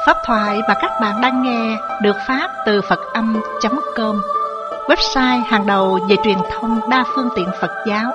Pháp thoại mà các bạn đang nghe được phát từ Phật-âm.com, website hàng đầu về truyền thông đa phương tiện Phật giáo.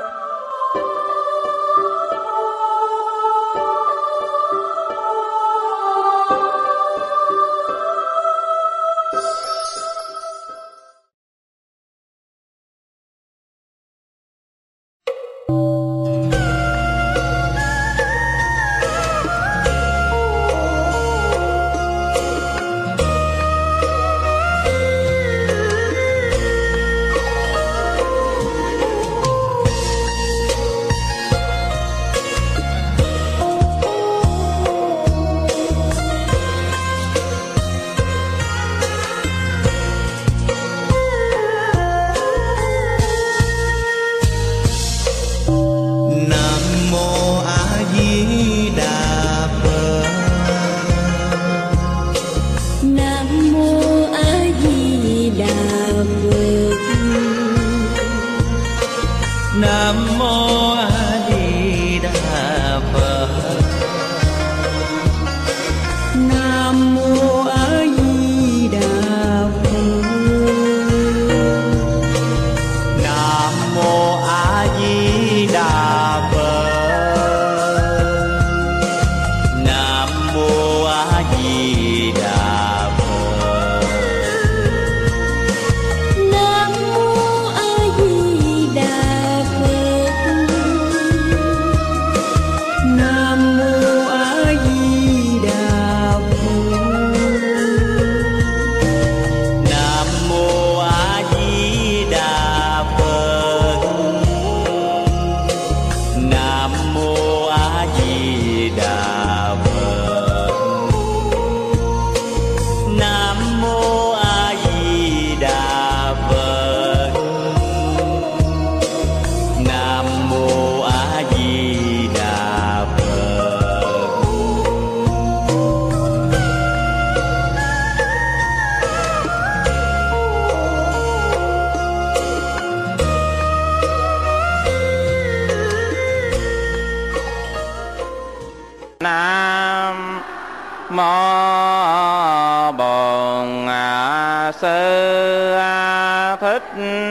Nam mô Bổn Sư Thích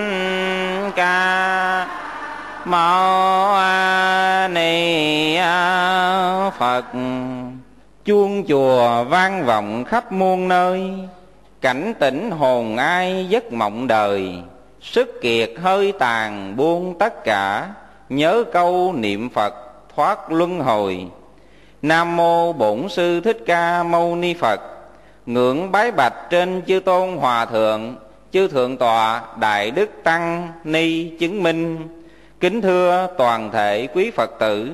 Ca Mâu Ni Phật. Chuông chùa vang vọng khắp muôn nơi, cảnh tỉnh hồn ai giấc mộng đời. Sức kiệt hơi tàn buông tất cả, nhớ câu niệm Phật thoát luân hồi. Nam mô Bổn Sư Thích Ca Mâu Ni Phật. Ngưỡng bái bạch trên chư tôn hòa thượng, chư thượng tọa đại đức tăng ni chứng minh. Kính thưa toàn thể quý Phật tử,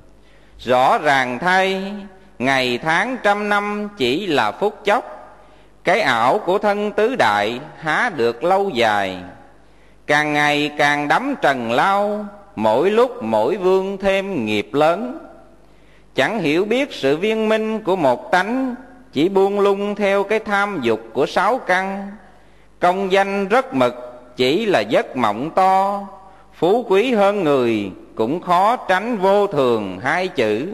rõ ràng thay ngày tháng trăm năm chỉ là phút chốc. Cái ảo của thân tứ đại há được lâu dài. Càng ngày càng đắm trần lao, mỗi lúc mỗi vương thêm nghiệp lớn. Chẳng hiểu biết sự viên minh của một tánh, chỉ buông lung theo cái tham dục của sáu căn. Công danh rất mực chỉ là giấc mộng to, phú quý hơn người cũng khó tránh vô thường hai chữ.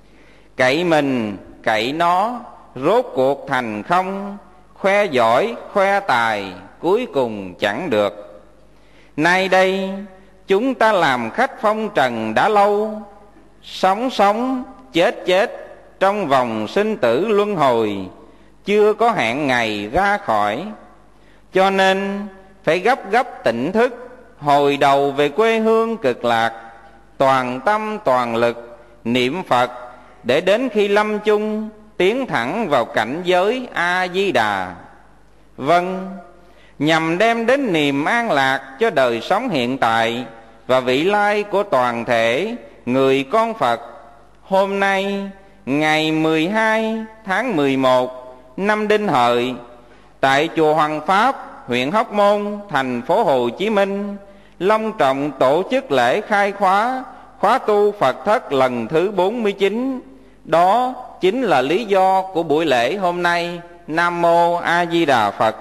Cậy mình cậy nó rốt cuộc thành không, khoe giỏi khoe tài cuối cùng chẳng được. Nay đây chúng ta làm khách phong trần đã lâu, sống sống chết chết trong vòng sinh tử luân hồi, chưa có hẹn ngày ra khỏi. Cho nên phải gấp gấp tỉnh thức, hồi đầu về quê hương cực lạc. Toàn tâm toàn lực niệm Phật, để đến khi lâm chung tiến thẳng vào cảnh giới A-di-đà. Vâng, nhằm đem đến niềm an lạc cho đời sống hiện tại và vị lai của toàn thể người con Phật. Hôm nay ngày 12 tháng 11 năm Đinh Hợi, tại chùa Hoàng Pháp, huyện Hóc Môn, thành phố Hồ Chí Minh, long trọng tổ chức lễ khai khóa khóa tu Phật thất lần thứ 49. Đó chính là lý do của buổi lễ hôm nay. Nam mô A Di Đà Phật.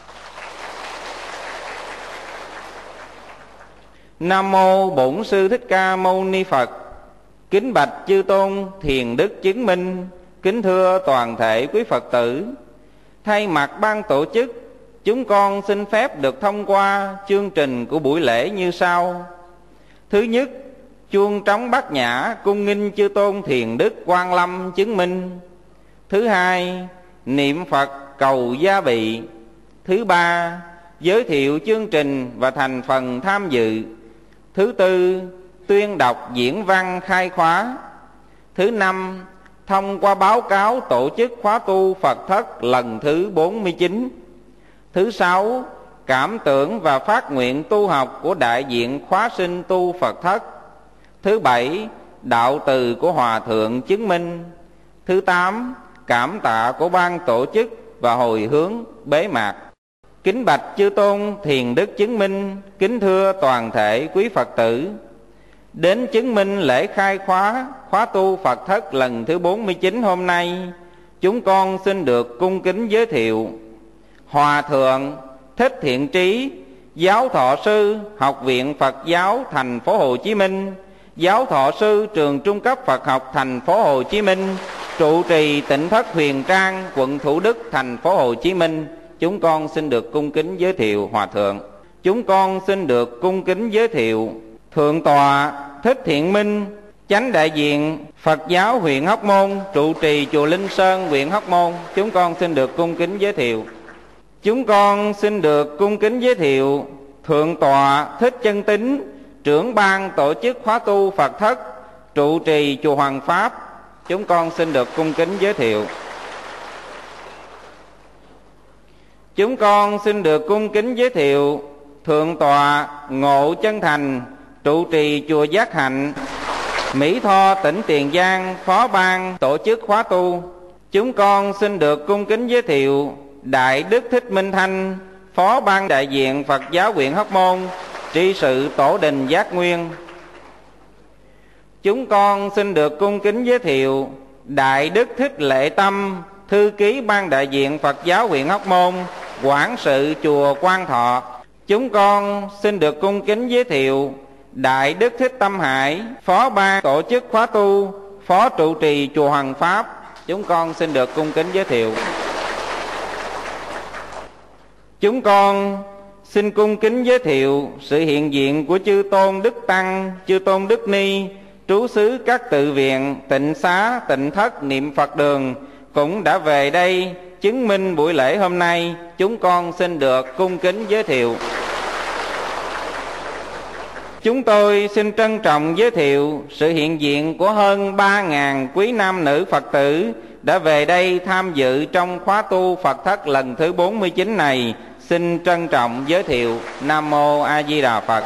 Nam mô Bổn Sư Thích Ca Mâu Ni Phật. Kính bạch chư tôn thiền đức chứng minh. kính thưa toàn thể quý Phật tử, thay mặt ban tổ chức, chúng con xin phép được thông qua chương trình của buổi lễ như sau. Thứ nhất, chuông trống Bát Nhã cung nghinh chư tôn Thiền Đức Quang Lâm chứng minh. Thứ hai, niệm Phật cầu gia bị. Thứ ba, giới thiệu chương trình và thành phần tham dự. Thứ tư, tuyên đọc diễn văn khai khóa. Thứ năm, thông qua báo cáo tổ chức khóa tu Phật thất lần thứ 49. Thứ sáu, cảm tưởng và phát nguyện tu học của đại diện khóa sinh tu Phật thất. Thứ bảy, đạo từ của Hòa Thượng chứng minh. Thứ tám, cảm tạ của ban tổ chức và hồi hướng bế mạc. Kính bạch chư tôn Thiền Đức chứng minh, kính thưa toàn thể quý Phật tử, đến chứng minh lễ khai khóa tu Phật thất lần thứ 49 hôm nay, chúng con xin được cung kính giới thiệu Hòa Thượng Thích Thiện Trí, Giáo thọ sư Học viện Phật giáo thành phố Hồ Chí Minh, Giáo thọ sư Trường Trung cấp Phật học thành phố Hồ Chí Minh, trụ trì Tịnh thất Huyền Trang, quận Thủ Đức, thành phố Hồ Chí Minh. Chúng con xin được cung kính giới thiệu Hòa Thượng. Chúng con xin được cung kính giới thiệu Thượng tọa Thích Thiện Minh, chánh đại diện Phật giáo huyện Hóc Môn, trụ trì chùa Linh Sơn, huyện Hóc Môn. Chúng con xin được cung kính giới thiệu. Chúng con xin được cung kính giới thiệu Thượng tọa Thích Chân Tín, trưởng ban tổ chức khóa tu Phật thất, trụ trì chùa Hoàng Pháp. Chúng con xin được cung kính giới thiệu. Chúng con xin được cung kính giới thiệu Thượng tọa Ngộ Chân Thành, trụ trì chùa Giác Hạnh, Mỹ Tho, tỉnh Tiền Giang, phó ban tổ chức khóa tu. Chúng con xin được cung kính giới thiệu Đại Đức Thích Minh Thanh, phó ban đại diện Phật giáo huyện Hóc Môn, tri sự tổ đình Giác Nguyên. Chúng con xin được cung kính giới thiệu Đại Đức Thích Lệ Tâm, thư ký ban đại diện Phật giáo huyện Hóc Môn, quản sự chùa Quang Thọ. Chúng con xin được cung kính giới thiệu Đại Đức Thích Tâm Hải, phó ban tổ chức khóa tu, phó trụ trì chùa Hoàng Pháp. Chúng con xin được cung kính giới thiệu. Chúng con xin cung kính giới thiệu sự hiện diện của chư tôn Đức Tăng, chư tôn Đức Ni, trú xứ các tự viện, tịnh xá, tịnh thất, niệm Phật đường cũng đã về đây chứng minh buổi lễ hôm nay. Chúng con xin được cung kính giới thiệu. Chúng tôi xin trân trọng giới thiệu sự hiện diện của hơn 3.000 quý nam nữ Phật tử đã về đây tham dự trong khóa tu Phật thất lần thứ 49 này. Xin trân trọng giới thiệu. Nam Mô A Di Đà Phật.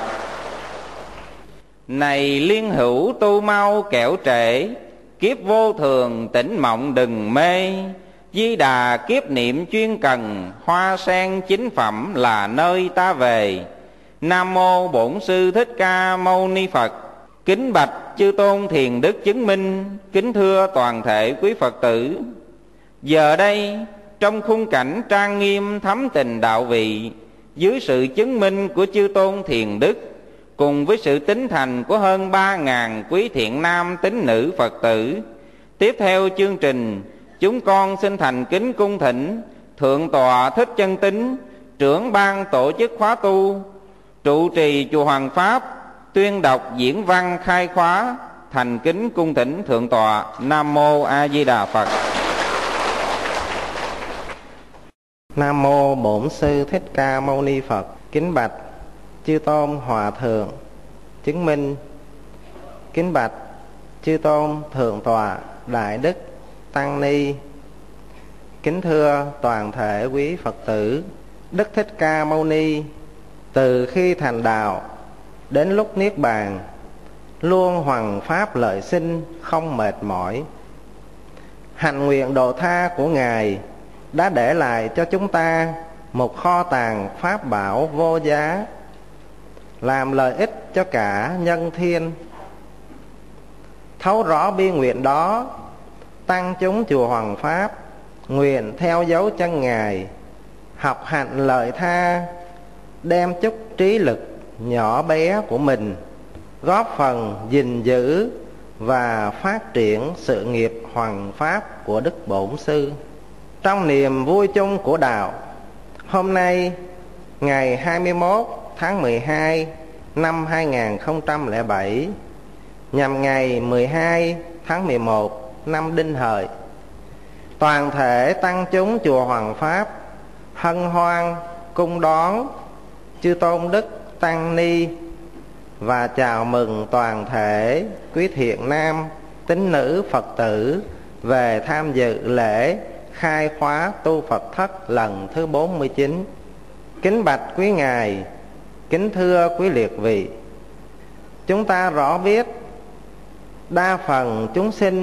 Này liên hữu tu mau kẻo trễ, kiếp vô thường tỉnh mộng đừng mê. Di Đà kiếp niệm chuyên cần, hoa sen chính phẩm là nơi ta về. Nam Mô Bổn Sư Thích Ca Mâu Ni Phật. Kính bạch chư tôn Thiền Đức chứng minh, kính thưa toàn thể quý Phật tử. Giờ đây trong khung cảnh trang nghiêm thắm tình đạo vị, dưới sự chứng minh của chư tôn Thiền Đức, cùng với sự tín thành của hơn 3.000 quý thiện nam tín nữ Phật tử, tiếp theo chương trình, chúng con xin thành kính cung thỉnh Thượng tọa Thích Chân Tín, trưởng ban tổ chức khóa tu, trụ trì chùa Hoàng Pháp, tuyên đọc diễn văn khai khóa. Thành kính cung thỉnh Thượng tọa. Nam Mô A Di Đà Phật. Nam Mô Bổn Sư Thích Ca Mâu Ni Phật. Kính bạch chư tôn Hòa Thượng chứng minh, kính bạch chư tôn Thượng tọa Đại Đức Tăng Ni, kính thưa toàn thể quý Phật tử. Đức Thích Ca Mâu Ni từ khi thành đạo đến lúc niết bàn luôn hoằng pháp lợi sinh, không mệt mỏi. Hạnh nguyện độ tha của Ngài đã để lại cho chúng ta một kho tàng pháp bảo vô giá, làm lợi ích cho cả nhân thiên. Thấu rõ bi nguyện đó, tăng chúng chùa Hoàng Pháp nguyện theo dấu chân Ngài, học hạnh lợi tha, đem chút trí lực nhỏ bé của mình góp phần gìn giữ và phát triển sự nghiệp hoằng pháp của Đức Bổn Sư. Trong niềm vui chung của đạo, hôm nay ngày 21 tháng 12 năm 2007, nhằm ngày 12 tháng 11 năm Đinh Hợi, toàn thể tăng chúng chùa Hoằng Pháp hân hoan cung đón chư tôn đức tăng ni và chào mừng toàn thể quý thiện nam tín nữ Phật tử về tham dự lễ khai khóa tu Phật thất lần thứ 49. Kính bạch quý ngài, kính thưa quý liệt vị, chúng ta rõ biết đa phần chúng sinh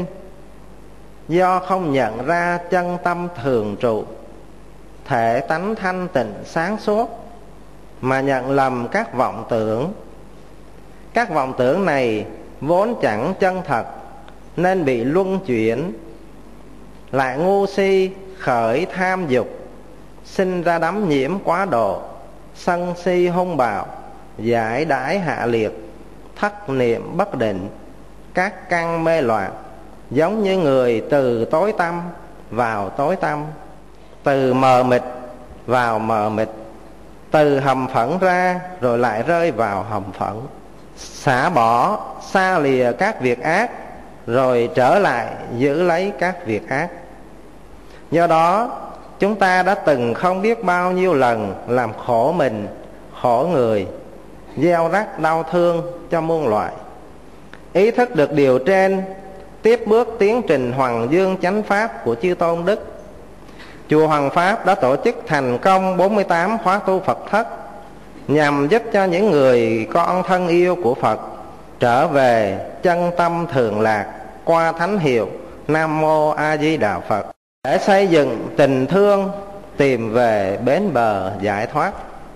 do không nhận ra chân tâm thường trụ, thể tánh thanh tịnh sáng suốt, mà nhận lầm các vọng tưởng. Các vọng tưởng này vốn chẳng chân thật, nên bị luân chuyển, lại ngu si khởi tham dục, sinh ra đắm nhiễm quá độ, sân si hung bạo, giải đãi hạ liệt, thất niệm bất định, các căn mê loạn, giống như người từ tối tăm vào tối tăm, từ mờ mịt vào mờ mịt, từ hầm phẫn ra rồi lại rơi vào hầm phẫn, xả bỏ xa lìa các việc ác rồi trở lại giữ lấy các việc ác. Do đó chúng ta đã từng không biết bao nhiêu lần làm khổ mình, khổ người, gieo rắc đau thương cho muôn loại. Ý thức được điều trên, tiếp bước tiến trình Hoằng Dương chánh pháp của chư tôn đức, chùa Hoằng Pháp đã tổ chức thành công 48 khóa tu Phật thất, nhằm giúp cho những người con thân yêu của Phật trở về chân tâm thường lạc qua thánh hiệu Nam Mô A Di Đà Phật, để xây dựng tình thương, tìm về bến bờ giải thoát.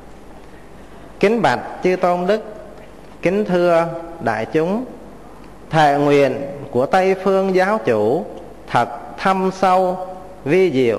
Kính bạch chư tôn đức, kính thưa đại chúng, thệ nguyện của Tây Phương giáo chủ thật thâm sâu vi diệu.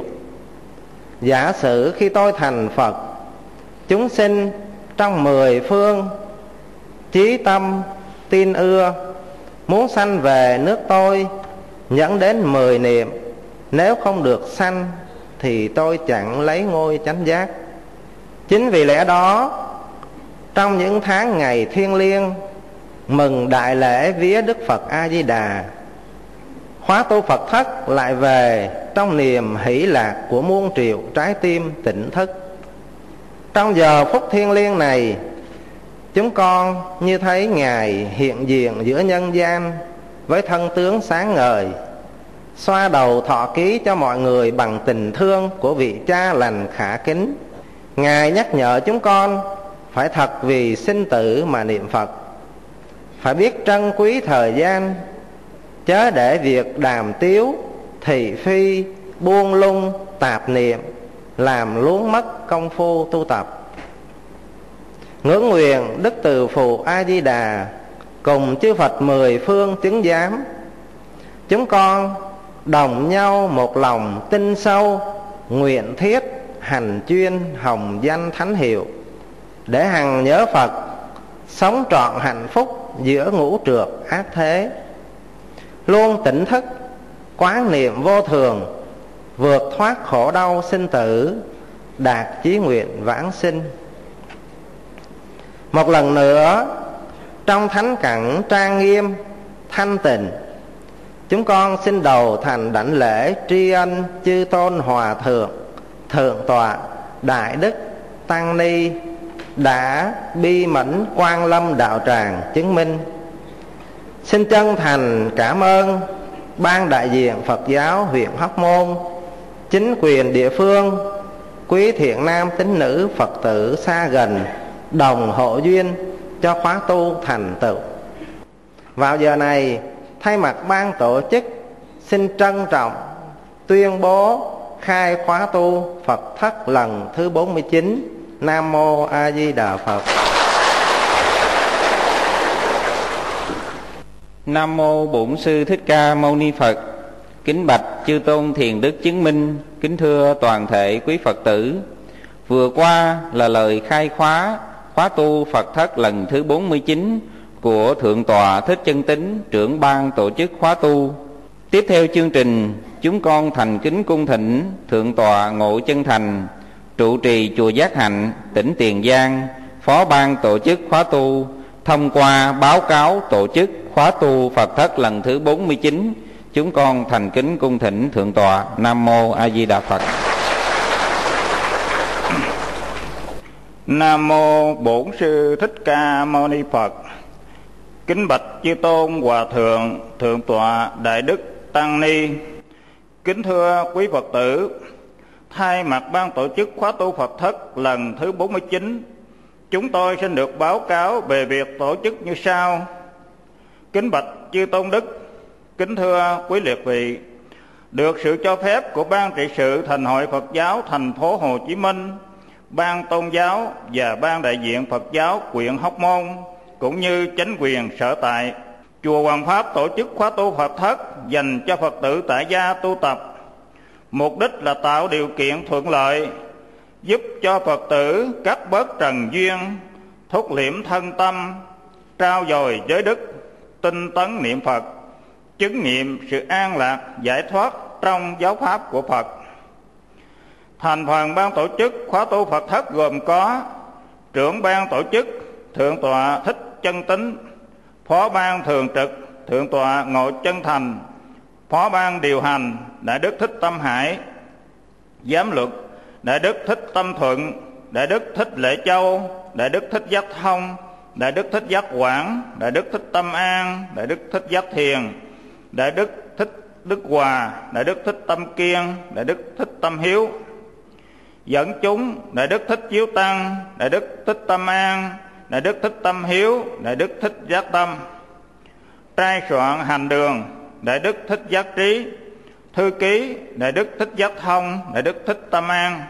Giả sử khi tôi thành Phật, chúng sinh trong 10 phương chí tâm tin ưa, muốn sanh về nước tôi, nhẫn đến 10 niệm, nếu không được sanh thì tôi chẳng lấy ngôi chánh giác. Chính vì lẽ đó, trong những tháng ngày thiêng liêng mừng đại lễ vía Đức Phật A Di Đà, khóa tu Phật thất lại về trong niềm hỷ lạc của muôn triệu trái tim tỉnh thức. Trong giờ phút thiêng liêng này, chúng con như thấy Ngài hiện diện giữa nhân gian với thân tướng sáng ngời, xoa đầu thọ ký cho mọi người bằng tình thương của vị cha lành khả kính. Ngài nhắc nhở chúng con phải thật vì sinh tử mà niệm Phật, phải biết trân quý thời gian, chớ để việc đàm tiếu, thị phi, buông lung, tạp niệm làm luống mất công phu tu tập. Ngưỡng nguyện Đức Từ Phụ A Di Đà cùng chư Phật 10 phương chứng giám, chúng con đồng nhau một lòng tin sâu, nguyện thiết hành chuyên hồng danh thánh hiệu, để hằng nhớ Phật, sống trọn hạnh phúc giữa ngũ trược ác thế, luôn tỉnh thức quán niệm vô thường, vượt thoát khổ đau sinh tử, đạt chí nguyện vãng sinh. Một lần nữa, trong thánh cảnh trang nghiêm thanh tịnh, chúng con xin đầu thành đảnh lễ tri ân chư tôn hòa thượng, thượng tọa, đại đức, tăng ni đã bi mẫn Quan Lâm đạo tràng chứng minh. Xin chân thành cảm ơn ban đại diện Phật giáo huyện Hóc Môn, chính quyền địa phương, quý thiện nam tín nữ Phật tử xa gần đồng hộ duyên cho khóa tu thành tựu. Vào giờ này, thay mặt ban tổ chức xin trân trọng tuyên bố khai khóa tu Phật thất lần thứ 49. Nam Mô A Di Đà Phật. Nam Mô Bổn Sư Thích Ca Mâu Ni Phật. Kính bạch chư tôn thiền đức chứng minh, kính thưa toàn thể quý Phật tử. Vừa qua là lời khai khóa tu Phật thất lần thứ 49 của Thượng tọa Thích Chân Tín, trưởng ban tổ chức khóa tu. Tiếp theo chương trình, chúng con thành kính cung thỉnh Thượng tọa Ngộ Chân Thành, trụ trì chùa Giác Hạnh, tỉnh Tiền Giang, phó ban tổ chức khóa tu, thông qua báo cáo tổ chức khóa tu Phật thất lần thứ 49. Chúng con thành kính cung thỉnh Thượng tọa. Nam mô A Di Đà Phật. Nam mô Bổn Sư Thích Ca Mâu Ni Phật. Kính bạch chư tôn hòa thượng, thượng tọa đại đức tăng ni. Kính thưa quý Phật tử, thay mặt ban tổ chức khóa tu Phật thất lần thứ 49, chúng tôi xin được báo cáo về việc tổ chức như sau. Kính bạch chư tôn đức, kính thưa quý liệt vị, được sự cho phép của Ban trị sự Thành hội Phật giáo thành phố Hồ Chí Minh, Ban tôn giáo và Ban đại diện Phật giáo huyện Hóc Môn, cũng như chánh quyền sở tại, chùa Hoàng Pháp tổ chức khóa tu Phật thất dành cho Phật tử tại gia tu tập. Mục đích là tạo điều kiện thuận lợi, giúp cho Phật tử cắt bớt trần duyên, thúc liễm thân tâm, trao dồi giới đức, tinh tấn niệm Phật, chứng nghiệm sự an lạc giải thoát trong giáo pháp của Phật. Thành phần ban tổ chức khóa tu Phật thất gồm có trưởng ban tổ chức Thượng tọa Thích Chân Tín, phó ban thường trực Thượng tọa Ngộ Chân Thành, phó ban điều hành Đại đức Thích Tâm Hải, giám luật Đại đức Thích Tâm Thuận, Đại đức Thích Lễ Châu, Đại đức Thích Giác Thông, Đại đức Thích Giác Quảng, Đại đức Thích Tâm An, Đại đức Thích Giác Thiền, Đại đức Thích Đức Hòa, Đại đức Thích Tâm Kiên, Đại đức Thích Tâm Hiếu. Dẫn chúng Đại đức Thích Chiếu Tăng, Đại đức Thích Tâm An, Đại đức Thích Tâm Hiếu, Đại đức Thích Giác Tâm. Trai soạn hành đường Đại đức Thích Giác Trí, thư ký Đại đức Thích Giác Thông, Đại đức Thích Tâm An.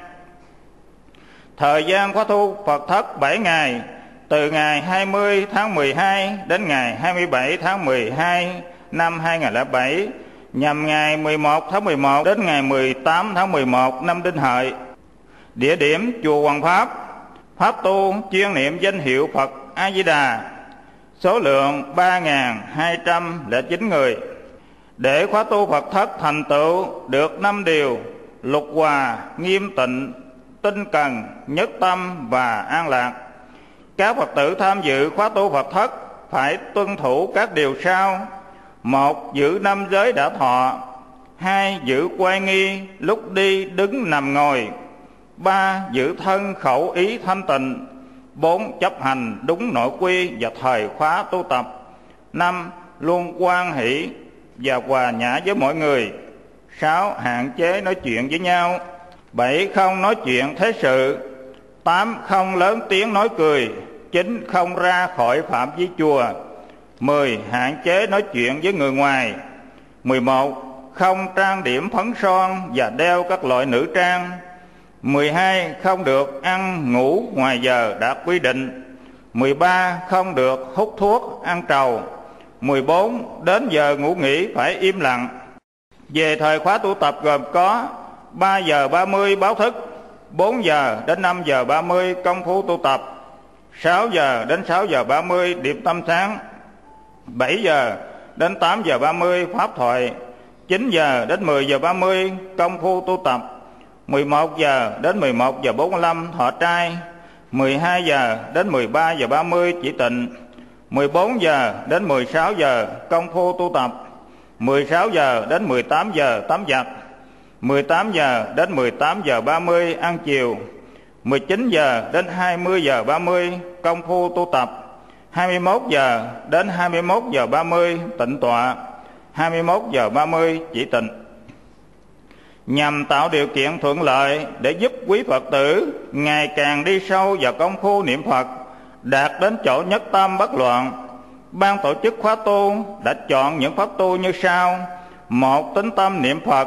Thời gian khóa tu Phật thất 7 ngày, từ ngày 20 tháng 12 đến ngày 27 tháng 12 năm 2007, nhằm ngày 11 tháng 11 đến ngày 18 tháng 11 năm Đinh Hợi. Địa điểm chùa Hoàng Pháp, pháp tu chuyên niệm danh hiệu Phật A Di Đà, số lượng 3.209 người. Để khóa tu Phật thất thành tựu được 5 điều: lục hòa, nghiêm tịnh, tinh cần, nhất tâm và an lạc, các Phật tử tham dự khóa tu Phật thất phải tuân thủ các điều sau: 1. Giữ 5 giới đã thọ. 2. Giữ oai nghi lúc đi đứng nằm ngồi. 3. Giữ thân khẩu ý thanh tịnh. 4. Chấp hành đúng nội quy và thời khóa tu tập. 5. Luôn hoan hỷ và hòa nhã với mọi người. 6. Hạn chế nói chuyện với nhau. 7. Không nói chuyện thế sự. 8. Không lớn tiếng nói cười. 9. Không ra khỏi phạm vi chùa. 10. Hạn chế nói chuyện với người ngoài. 11. Không trang điểm phấn son và đeo các loại nữ trang. 12. Không được ăn ngủ ngoài giờ đã quy định. 13. Không được hút thuốc, ăn trầu. 14. Đến giờ ngủ nghỉ phải im lặng. Về thời khóa tu tập gồm có 3 giờ 30 báo thức, 4 giờ đến 5 giờ 30 công phu tu tập, 6 giờ đến 6 giờ 30 điểm tâm sáng, 7 giờ đến 8 giờ 30 pháp thoại, 9 giờ đến 10 giờ 30 công phu tu tập, 11 giờ đến 11 giờ 45 thọ trai, 12 giờ đến 13 giờ 30 chỉ tịnh, 14 giờ đến 16 giờ công phu tu tập, 16 giờ đến 18 giờ tắm giặt, 18 giờ đến 18 giờ 30 ăn chiều, 19 giờ đến 20 giờ 30 công phu tu tập, 21 giờ đến 21 giờ 30 tịnh tọa, 21 giờ 30 chỉ tịnh. Nhằm tạo điều kiện thuận lợi để giúp quý Phật tử ngày càng đi sâu vào công phu niệm Phật, đạt đến chỗ nhất tâm bất loạn, ban tổ chức khóa tu đã chọn những pháp tu như sau: 1. Tính tâm niệm Phật.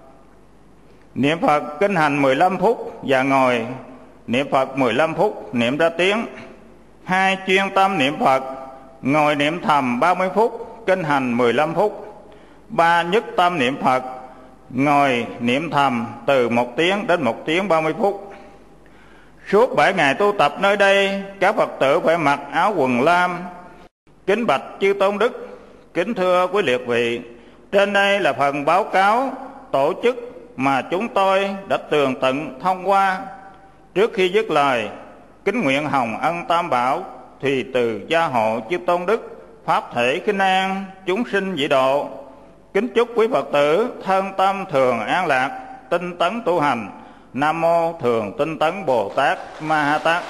Niệm Phật kinh hành 15 phút và ngồi niệm Phật 15 phút, niệm ra tiếng. 2. Chuyên tâm niệm Phật, ngồi niệm thầm 30 phút, kinh hành 15 phút. 3. Nhất tâm niệm Phật, ngồi niệm thầm từ 1 tiếng đến 1 tiếng 30 phút. Suốt 7 ngày tu tập nơi đây, các Phật tử phải mặc áo quần lam, Kính bạch chư tôn đức, kính thưa quý liệt vị, trên đây là phần báo cáo tổ chức mà chúng tôi đã tường tận thông qua. Trước khi dứt lời, kính nguyện hồng ân tam bảo, thùy từ gia hộ chư tôn đức, pháp thể khinh an, chúng sinh dị độ. Kính chúc quý Phật tử thân tâm thường an lạc, tinh tấn tu hành. Nam mô Thường Tinh Tấn Bồ Tát Ma Ha Tát.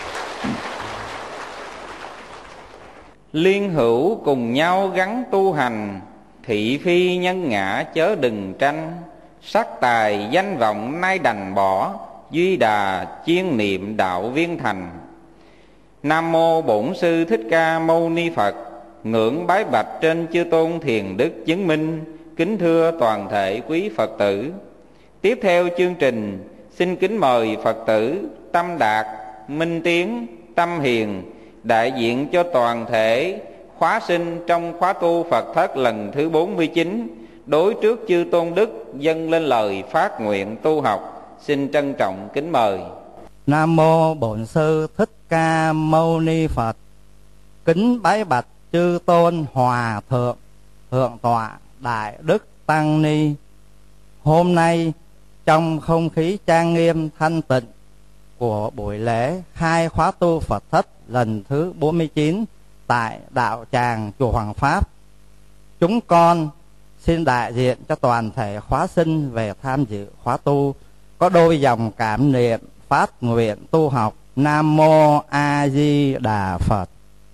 Liên hữu cùng nhau gắn tu hành, thị phi nhân ngã chớ đừng tranh. Sắc tài danh vọng nay đành bỏ, duy đà chiên niệm đạo viên thành. Nam mô Bổn Sư Thích Ca Mâu Ni Phật. Ngưỡng bái bạch trên chư tôn thiền đức chứng minh. Kính thưa toàn thể quý Phật tử, tiếp theo chương trình xin kính mời Phật tử Tâm Đạt, Minh Tiến, Tâm Hiền đại diện cho toàn thể khóa sinh trong khóa tu Phật thất lần thứ 49 đối trước chư tôn đức dâng lên lời phát nguyện tu học. Xin trân trọng kính mời. Nam mô Bổn Sư Thích Ca Mâu Ni Phật. Kính bái bạch chư tôn hòa thượng, thượng tọa đại đức tăng ni. Hôm nay trong không khí trang nghiêm thanh tịnh của buổi lễ khai khóa tu Phật thất lần thứ 49 tại đạo tràng chùa Hoàng Pháp, chúng con xin đại diện cho toàn thể khóa sinh về tham dự khóa tu có đôi dòng cảm niệm phát nguyện tu học. Nam mô A Di Đà Phật.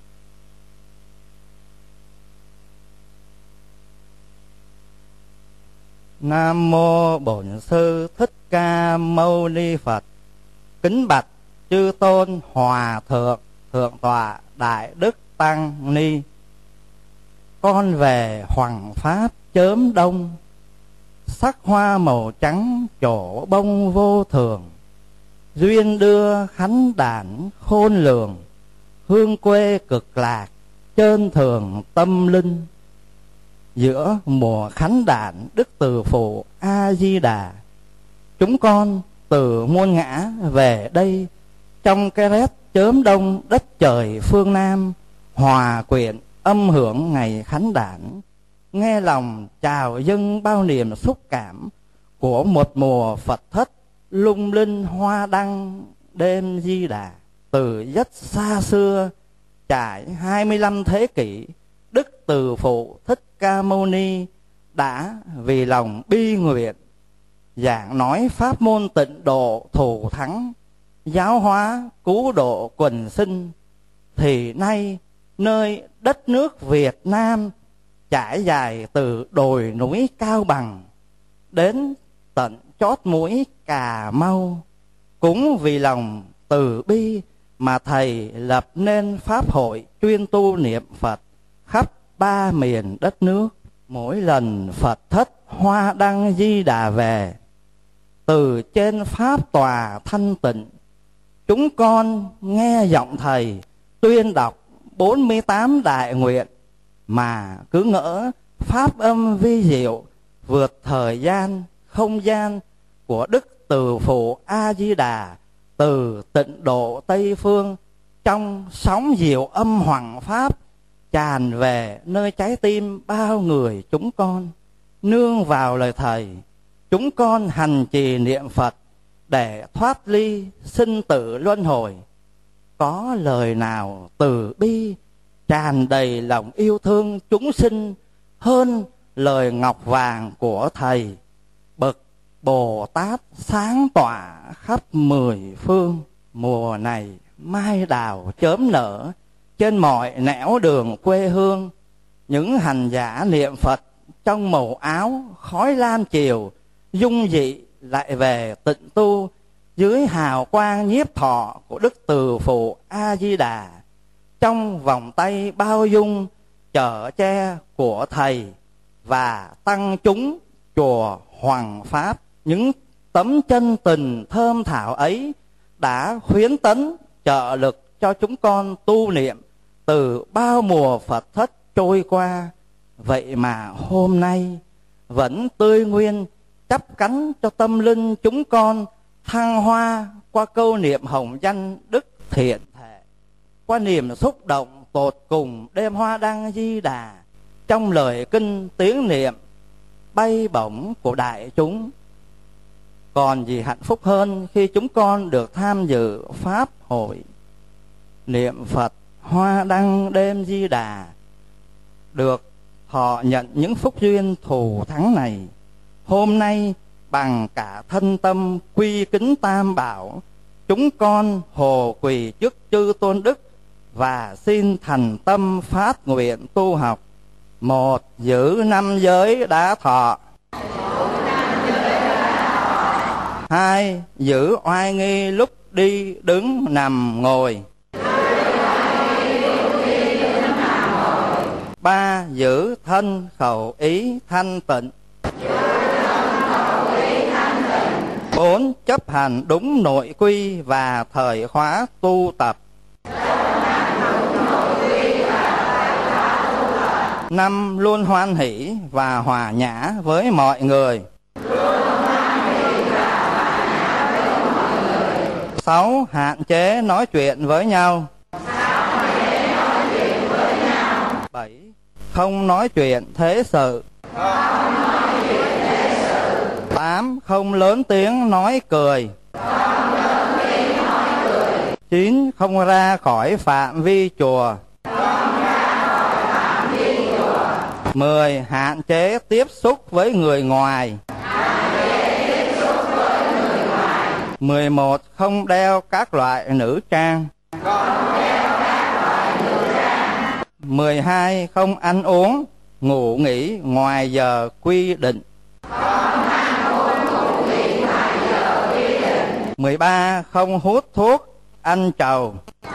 Nam mô Bổn Sư Thích Ca Mâu Ni Phật. Kính bạch chư tôn hòa thượng, thượng tọa đại đức tăng ni. Con về Hoàng Pháp chớm đông, sắc hoa màu trắng trổ bông vô thường. Duyên đưa khánh đản khôn lường, hương quê cực lạc trơn thường tâm linh. Giữa mùa khánh đản Đức Từ Phụ A Di Đà, chúng con từ muôn ngã về đây trong cái rét chớm đông đất trời phương Nam, hòa quyện âm hưởng ngày khánh đản, nghe lòng trào dâng bao niềm xúc cảm của một mùa Phật thất lung linh hoa đăng đêm Di Đà. Từ rất xa xưa, trải 25 thế kỷ, Đức Từ Phụ Thích Ca Mâu Ni đã vì lòng bi nguyện giảng nói pháp môn tịnh độ thù thắng, giáo hóa cứu độ quần sinh. Thì nay nơi đất nước Việt Nam trải dài từ đồi núi Cao Bằng đến tận chót mũi Cà Mau, cũng vì lòng từ bi mà thầy lập nên pháp hội chuyên tu niệm Phật khắp 3 miền đất nước. Mỗi lần Phật thất hoa đăng Di Đà về, từ trên pháp tòa thanh tịnh, chúng con nghe giọng thầy tuyên đọc 48 đại nguyện mà cứ ngỡ pháp âm vi diệu vượt thời gian không gian của Đức Từ Phụ A Di Đà từ tịnh độ Tây phương, trong sóng diệu âm hoằng pháp tràn về nơi trái tim bao người chúng con. Nương vào lời thầy, chúng con hành trì niệm Phật để thoát ly sinh tử luân hồi. Có lời nào từ bi tràn đầy lòng yêu thương chúng sinh hơn lời ngọc vàng của thầy, bậc Bồ Tát sáng tỏa khắp 10 phương. Mùa này mai đào chớm nở trên mọi nẻo đường quê hương, những hành giả niệm Phật trong màu áo khói lam chiều, dung dị lại về tịnh tu dưới hào quang nhiếp thọ của Đức Từ Phụ A Di Đà, trong vòng tay bao dung chở che của thầy và tăng chúng chùa Hoàng Pháp. Những tấm chân tình thơm thảo ấy đã khuyến tấn trợ lực cho chúng con tu niệm từ bao mùa Phật thất trôi qua. Vậy mà hôm nay vẫn tươi nguyên chắp cánh cho tâm linh chúng con thăng hoa qua câu niệm hồng danh Đức Thiện Thể, qua niềm xúc động tột cùng đêm hoa đăng Di Đà, trong lời kinh tiếng niệm bay bổng của đại chúng. Còn gì hạnh phúc hơn khi chúng con được tham dự pháp hội niệm Phật hoa đăng đêm Di Đà, được thọ nhận những phúc duyên thù thắng này. Hôm nay bằng cả thân tâm quy kính Tam Bảo, chúng con hồ quỳ trước chư tôn đức và xin thành tâm phát nguyện tu học. 1. Giữ 5 giới đã thọ. 2. Giữ oai nghi lúc đi đứng nằm ngồi. 3. Giữ thân khẩu ý thanh tịnh. 4. Chấp hành đúng nội quy và thời khóa tu tập. 5. Luôn hoan hỷ và hòa nhã với mọi người. 6. Hạn chế nói chuyện với nhau. 7. Không nói chuyện thế sự. 8. Không lớn tiếng nói cười. 9. Không ra khỏi phạm vi chùa. 10. Hạn chế tiếp xúc với người ngoài. 11. Không đeo các loại nữ trang. 12. Không ăn uống, ngủ nghỉ ngoài giờ quy định. 13. Không hút thuốc, ăn trầu.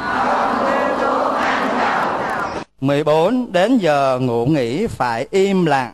14. Đến giờ ngủ nghỉ phải im lặng.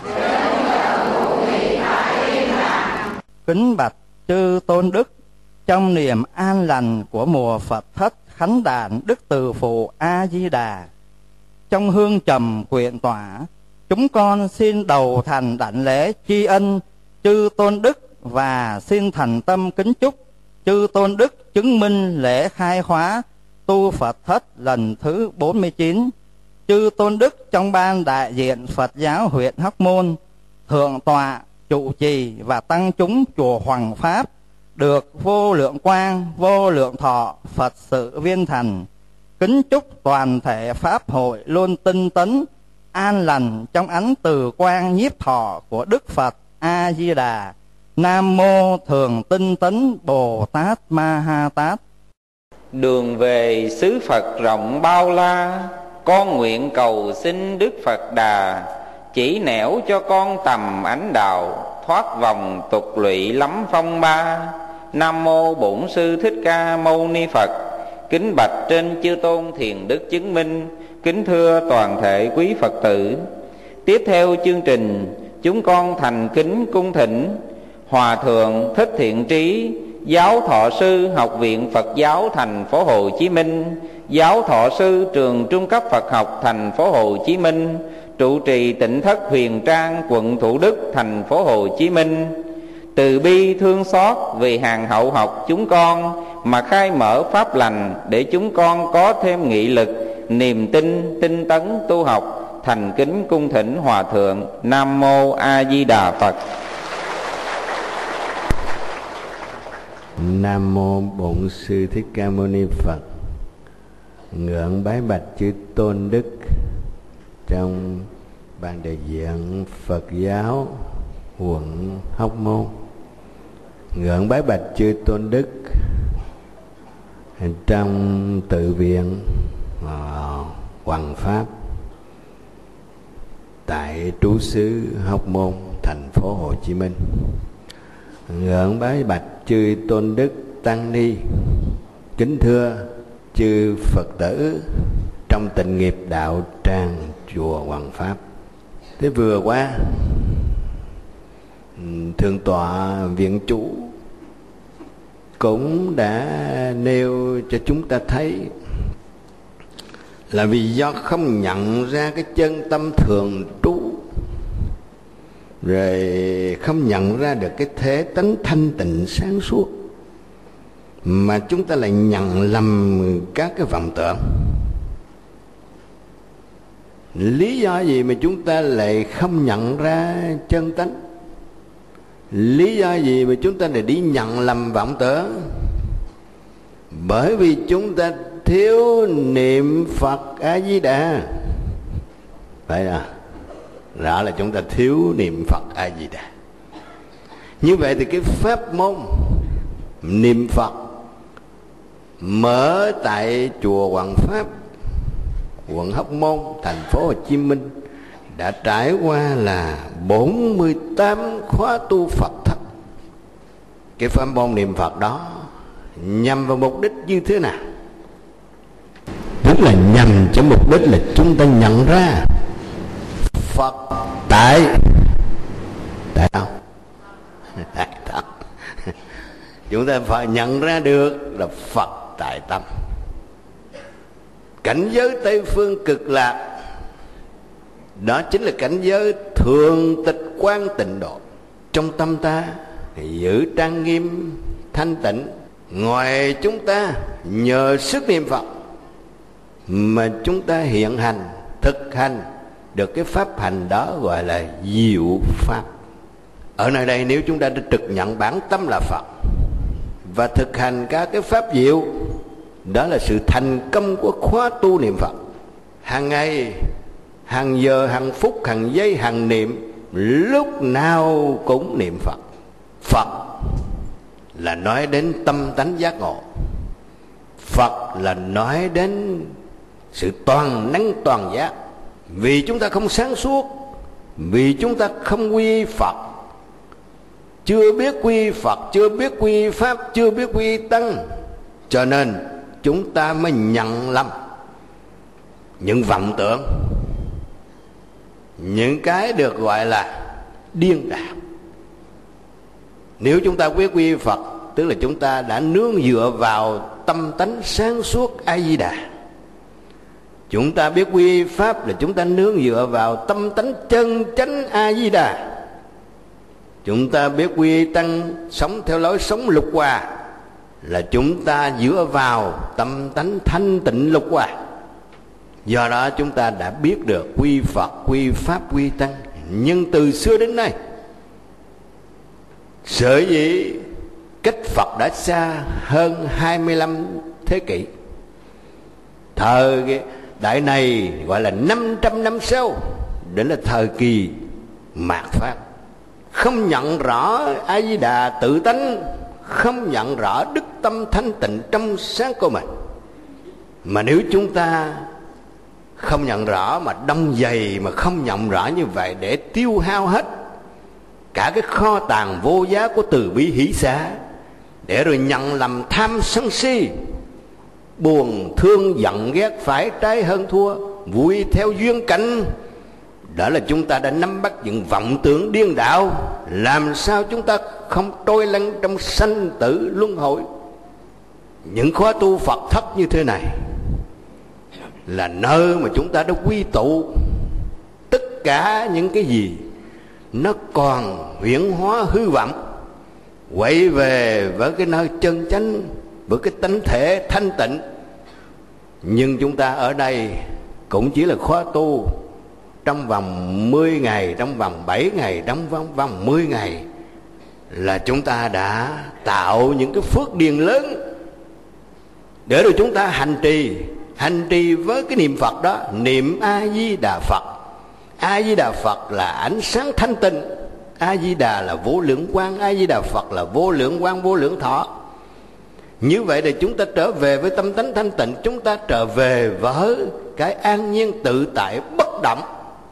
Kính bạch chư tôn đức, trong niềm an lành của mùa Phật thất khánh đản Đức Từ Phụ A Di Đà, trong hương trầm quyện tỏa, chúng con xin đầu thành đảnh lễ tri ân chư tôn đức và xin thành tâm kính chúc chư tôn đức chứng minh lễ khai khóa tu Phật thất lần thứ 49. Chư tôn đức trong ban đại diện Phật giáo huyện Hóc Môn, thượng tọa, trụ trì và tăng chúng chùa Hoằng Pháp được vô lượng quang, vô lượng thọ Phật sự viên thành, kính chúc toàn thể pháp hội luôn tinh tấn, an lành trong ánh từ quang nhiếp thọ của Đức Phật A Di Đà. Nam mô Thường Tinh Tấn Bồ Tát Ma Ha Tát. Đường về xứ Phật rộng bao la, con nguyện cầu xin Đức Phật Đà chỉ nẻo cho con tầm ánh đạo, thoát vòng tục lụy lắm phong ba. Nam mô Bổn Sư Thích Ca Mâu Ni Phật. Kính bạch trên chư tôn thiền đức chứng minh, kính thưa toàn thể quý Phật tử. Tiếp theo chương trình, chúng con thành kính cung thỉnh Hòa thượng Thích Thiện Trí, Giáo thọ sư Học viện Phật giáo thành phố Hồ Chí Minh, Giáo thọ sư Trường Trung cấp Phật học thành phố Hồ Chí Minh, trụ trì Tịnh thất Huyền Trang, quận Thủ Đức, thành phố Hồ Chí Minh, từ bi thương xót vì hàng hậu học chúng con mà khai mở pháp lành, để chúng con có thêm nghị lực, niềm tin, tinh tấn tu học. Thành kính cung thỉnh Hòa thượng. Nam mô A Di Đà Phật. Nam mô Bổn Sư Thích Ca Mâu Ni Phật. Ngưỡng bái bạch chư tôn đức trong ban đại diện Phật giáo quận Hóc Môn. Ngưỡng bái bạch chư tôn đức trong tự viện Hoằng Pháp tại trú xứ Hóc Môn, thành phố Hồ Chí Minh. Ngưỡng bái bạch chư tôn đức tăng ni. Kính thưa chư Phật tử trong tịnh nghiệp đạo tràng chùa Hoằng Pháp. Thế vừa qua, thượng tọa viện chủ cũng đã nêu cho chúng ta thấy là vì do không nhận ra cái chân tâm thường trú, rồi không nhận ra được cái thể tánh thanh tịnh sáng suốt, mà chúng ta lại nhận lầm các cái vọng tưởng. Lý do gì mà chúng ta lại không nhận ra chân tánh? Lý do gì mà chúng ta lại đi nhận lầm vọng tưởng? Bởi vì chúng ta thiếu niệm Phật A Di Đà. Phải à? Rõ là chúng ta thiếu niệm Phật A Di Đà. Như vậy thì cái pháp môn niệm Phật mở tại chùa Hoàng Pháp, quận Hóc Môn, thành phố Hồ Chí Minh đã trải qua là 48 khóa tu Phật thất. Cái pháp môn niệm Phật đó nhằm vào mục đích như thế nào? Tức là nhằm cho mục đích là chúng ta nhận ra Phật tại đâu? Tại tâm. Chúng ta phải nhận ra được là Phật tại tâm. Cảnh giới Tây Phương Cực Lạc đó chính là cảnh giới thường tịch quang tịnh độ. Trong tâm ta giữ trang nghiêm thanh tịnh, ngoài chúng ta nhờ sức niệm Phật mà chúng ta hiện hành thực hành được cái pháp hành đó, gọi là diệu pháp. Ở nơi đây nếu chúng ta đã trực nhận bản tâm là Phật và thực hành các cái pháp diệu, đó là sự thành công của khóa tu niệm Phật. Hàng ngày, hàng giờ, hàng phút, hàng giây, hàng niệm, lúc nào cũng niệm Phật. Phật là nói đến tâm tánh giác ngộ. Phật là nói đến sự toàn năng toàn giác. Vì chúng ta không sáng suốt, vì chúng ta không quy Phật, chưa biết quy Phật, chưa biết quy Pháp, chưa biết quy Tăng, cho nên chúng ta mới nhận lầm những vọng tưởng, những cái được gọi là điên đảo. Nếu chúng ta biết quy Phật, tức là chúng ta đã nương dựa vào tâm tánh sáng suốt A Di Đà. Chúng ta biết quy Pháp là chúng ta nương dựa vào tâm tánh chân chánh A Di Đà. Chúng ta biết quy Tăng, sống theo lối sống lục hòa, là chúng ta dựa vào tâm tánh thanh tịnh lục hòa. Do đó chúng ta đã biết được quy Phật, quy Pháp, quy Tăng. Nhưng từ xưa đến nay, sở dĩ cách Phật đã xa hơn 25 thế kỷ, thời đại này gọi là 500 năm sau, đến là thời kỳ mạt Pháp, không nhận rõ A Di Đà tự tánh, không nhận rõ đức tâm thanh tịnh trong sáng của mình. Mà nếu chúng ta không nhận rõ mà đong dày mà không nhận rõ như vậy, để tiêu hao hết cả cái kho tàng vô giá của từ bi hỷ xả, để rồi nhận lầm tham sân si, buồn thương giận ghét, phải trái hơn thua, vui theo duyên cảnh, đó là chúng ta đã nắm bắt những vọng tưởng điên đảo. Làm sao chúng ta không trôi lăn trong sanh tử luân hồi? Những khóa tu Phật thất như thế này là nơi mà chúng ta đã quy tụ tất cả những cái gì nó còn huyễn hóa hư vọng, quay về với cái nơi chân chánh, với cái tánh thể thanh tịnh. Nhưng chúng ta ở đây cũng chỉ là khóa tu trong vòng 10 ngày, trong vòng 7 ngày, trong vòng 10 ngày là chúng ta đã tạo những cái phước điền lớn để rồi chúng ta hành trì với cái niệm Phật đó. Niệm A Di Đà Phật. A Di Đà Phật là ánh sáng thanh tịnh, A Di Đà là vô lượng quang, A Di Đà Phật là vô lượng quang, vô lượng thọ. Như vậy thì chúng ta trở về với tâm tánh thanh tịnh, chúng ta trở về với cái an nhiên tự tại bất động.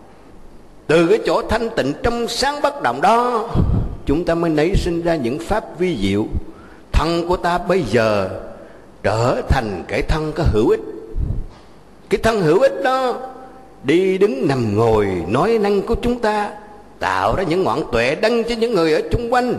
Từ cái chỗ thanh tịnh trong sáng bất động đó, chúng ta mới nảy sinh ra những pháp vi diệu. Thân của ta bây giờ trở thành cái thân có hữu ích. Cái thân hữu ích đó, đi đứng nằm ngồi nói năng của chúng ta tạo ra những ngọn tuệ đăng cho những người ở chung quanh.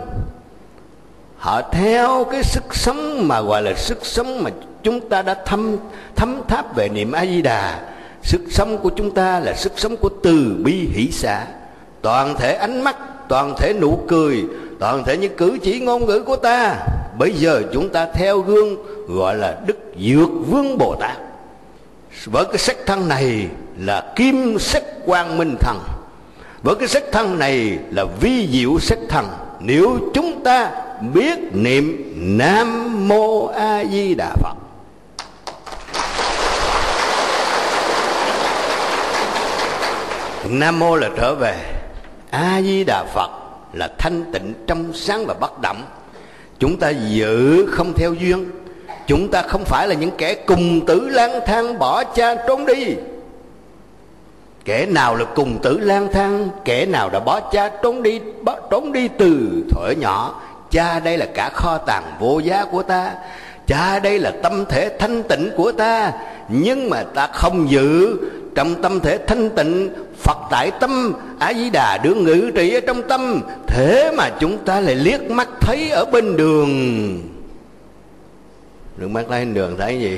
Họ theo cái sức sống mà gọi là sức sống mà chúng ta đã thấm tháp về niệm A Di Đà. Sức sống của chúng ta là sức sống của từ bi hỷ xả. Toàn thể ánh mắt, toàn thể nụ cười, toàn thể những cử chỉ ngôn ngữ của ta, bây giờ chúng ta theo gương gọi là Đức Dược Vương Bồ Tát. Với cái sắc thân này là kim sắc quang minh thần. Với cái sắc thân này là vi diệu sắc thần. Nếu chúng ta biết niệm Nam Mô A Di Đà Phật, Nam Mô là trở về, A Di Đà Phật là thanh tịnh trong sáng và bất động. Chúng ta giữ không theo duyên. Chúng ta không phải là những kẻ cùng tử lang thang bỏ cha trốn đi. Kẻ nào là cùng tử lang thang? Kẻ nào đã bỏ cha trốn đi từ thuở nhỏ. Cha đây là cả kho tàng vô giá của ta, cha đây là tâm thể thanh tịnh của ta. Nhưng mà ta không giữ trong tâm thể thanh tịnh. Phật tại tâm, A Di Đà đương ngự trị ở trong tâm. Thế mà chúng ta lại liếc mắt thấy ở bên đường. Liếc mắt thấy bên đường thấy gì?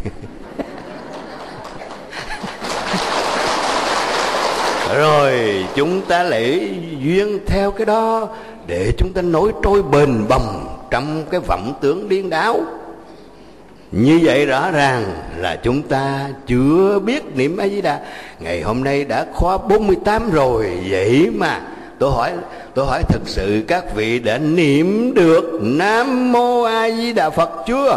Rồi chúng ta lại duyên theo cái đó, để chúng ta nối trôi bền bồng trong cái vọng tưởng điên đảo. Như vậy rõ ràng là chúng ta chưa biết niệm A Di Đà. Ngày hôm nay đã khóa 48 rồi. Vậy mà tôi hỏi thật sự các vị đã niệm được Nam Mô A Di Đà Phật chưa?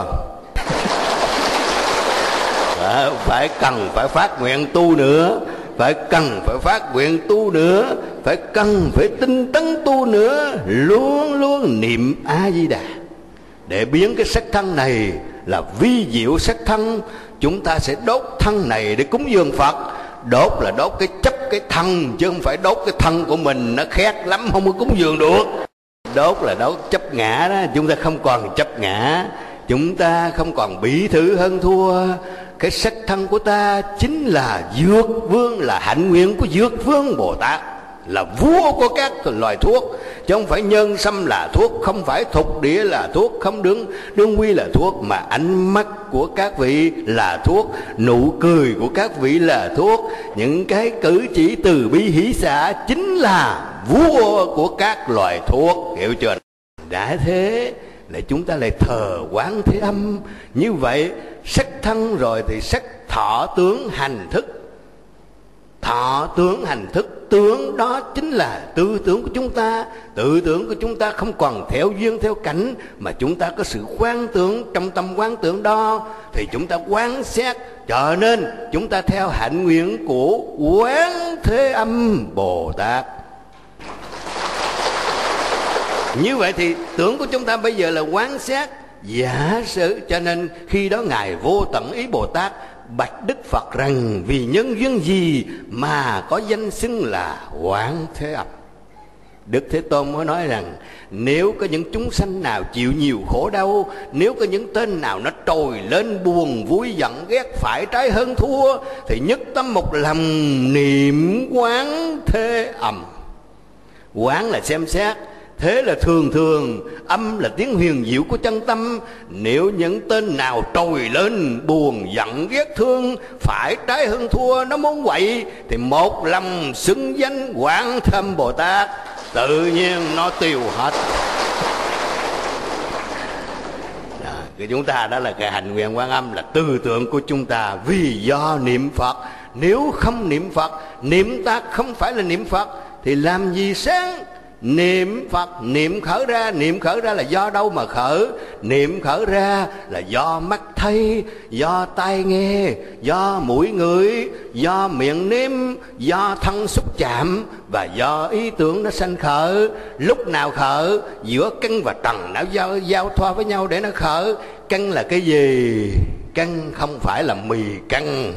Phải phát nguyện tu nữa, phải phát nguyện tu nữa, phải tinh tấn tu nữa. Luôn luôn niệm A Di Đà để biến cái sắc thân này là vi diệu sắc thân. Chúng ta sẽ đốt thân này để cúng dường Phật. Đốt là đốt cái chấp cái thân, chứ không phải đốt cái thân của mình nó khét lắm không có cúng dường được. Đốt là đốt chấp ngã đó. Chúng ta không còn chấp ngã, chúng ta không còn bỉ thử hơn thua. Cái sắc thân của ta chính là Dược Vương, là hạnh nguyện của Dược Vương Bồ Tát, là vua của các loài thuốc, chứ không phải nhân sâm là thuốc, không phải thục địa là thuốc, không đương quy là thuốc, mà ánh mắt của các vị là thuốc, nụ cười của các vị là thuốc, những cái cử chỉ từ bi hỷ xả chính là vua của các loài thuốc, hiểu chưa? Đã thế là chúng ta lại thờ Quán Thế Âm. Như vậy sắc thân rồi thì sắc thọ tướng hành thức. Thọ tướng hành thức, tướng đó chính là tư tưởng của chúng ta. Tư tưởng của chúng ta không còn theo duyên theo cảnh, mà chúng ta có sự quán tưởng. Trong tâm quán tưởng đó thì chúng ta quán xét, cho nên chúng ta theo hạnh nguyện của Quán Thế Âm Bồ Tát. Như vậy thì tưởng của chúng ta bây giờ là quán xét giả sử. Cho nên khi đó Ngài Vô Tận Ý Bồ Tát bạch Đức Phật rằng: vì nhân duyên gì mà có danh xưng là Quán Thế Âm? Đức Thế Tôn mới nói rằng nếu có những chúng sanh nào chịu nhiều khổ đau, nếu có những tên nào nó trồi lên buồn vui giận ghét phải trái hơn thua, thì nhất tâm một lòng niệm Quán Thế Âm. Quán là xem xét, thế là thường thường, âm là tiếng huyền diệu của chân tâm. Nếu những tên nào trồi lên buồn giận ghét thương phải trái hơn thua, nó muốn vậy, thì một lòng xưng danh Quán Thế Âm Bồ Tát, tự nhiên nó tiêu hết. Cái chúng ta đó là cái hạnh nguyện Quán Âm, là tư tưởng của chúng ta vì do niệm Phật. Nếu không niệm Phật, niệm ta không phải là niệm Phật, thì làm gì sáng? Niệm Phật, niệm khởi ra là do đâu mà khởi? Niệm khởi ra là do mắt thấy, do tai nghe, do mũi ngửi, do miệng nếm, do thân xúc chạm, và do ý tưởng nó sanh khởi. Lúc nào khởi? Giữa căn và trần nó giao thoa với nhau để nó khởi. Căn là cái gì? Căn không phải là mì căn.